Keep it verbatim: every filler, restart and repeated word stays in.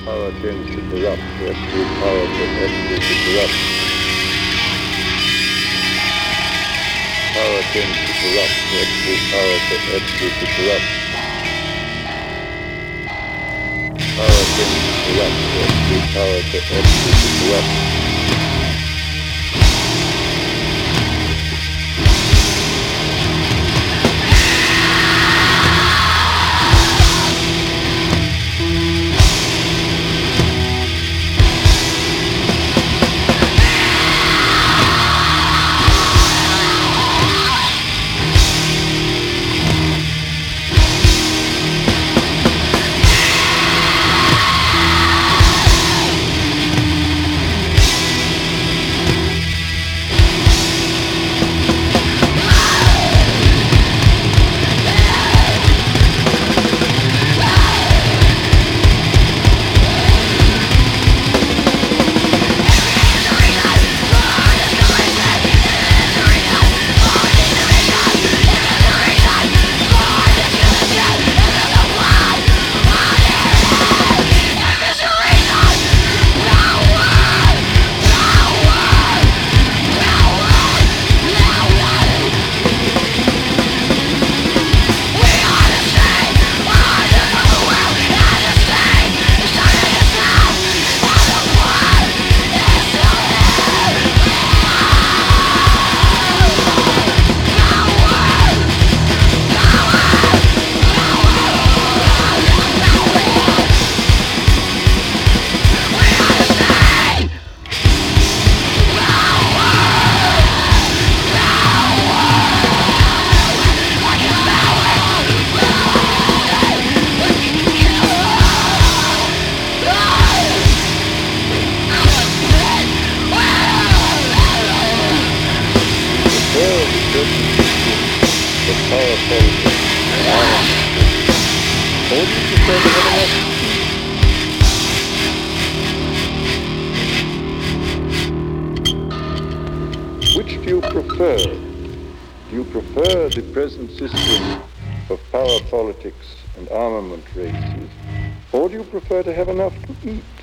Power tends to corrupt. The absolute power can absolutely corrupt. Power tends to corrupt. The absolute power can absolutely corrupt. Power tends to corrupt. The absolute power can absolutely corrupt. Which do you prefer? Do you prefer the present system of power politics and armament races, or do you prefer to have enough to eat?